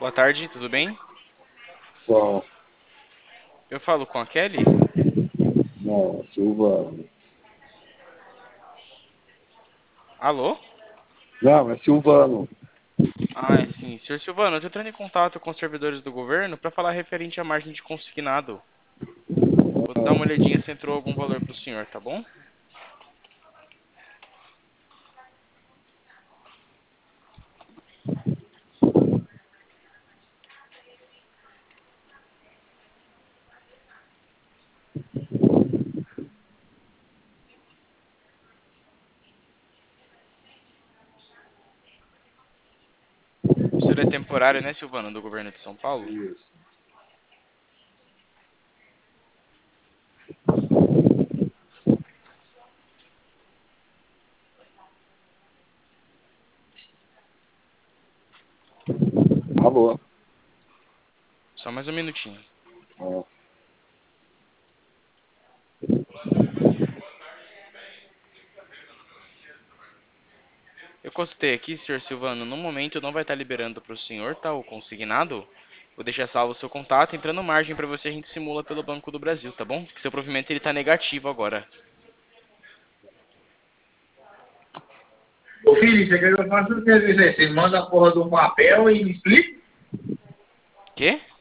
Boa tarde, tudo bem? Bom, Eu falo com a Kelly? não, Silvano. Alô? Não, é Silvano. Ah, é sim. Senhor Silvano, eu tô entrando em contato com os servidores do governo para falar referente à margem de consignado. Vou dar uma olhadinha se entrou algum valor pro senhor, tá bom? O senhor é temporário, né, Silvano, do governo de São Paulo? Isso. Alô? Só mais um minutinho. Ah, Eu consultei aqui, senhor Silvano, no momento não vai estar liberando pro senhor, tá, o consignado. Vou deixar salvo o seu contato, entrando margem para você a gente simula pelo Banco do Brasil, tá bom? Que seu provimento ele tá negativo agora. Ô filho, você quer que eu faça o serviço aí? Você manda a porra do papel e me explica? Quê?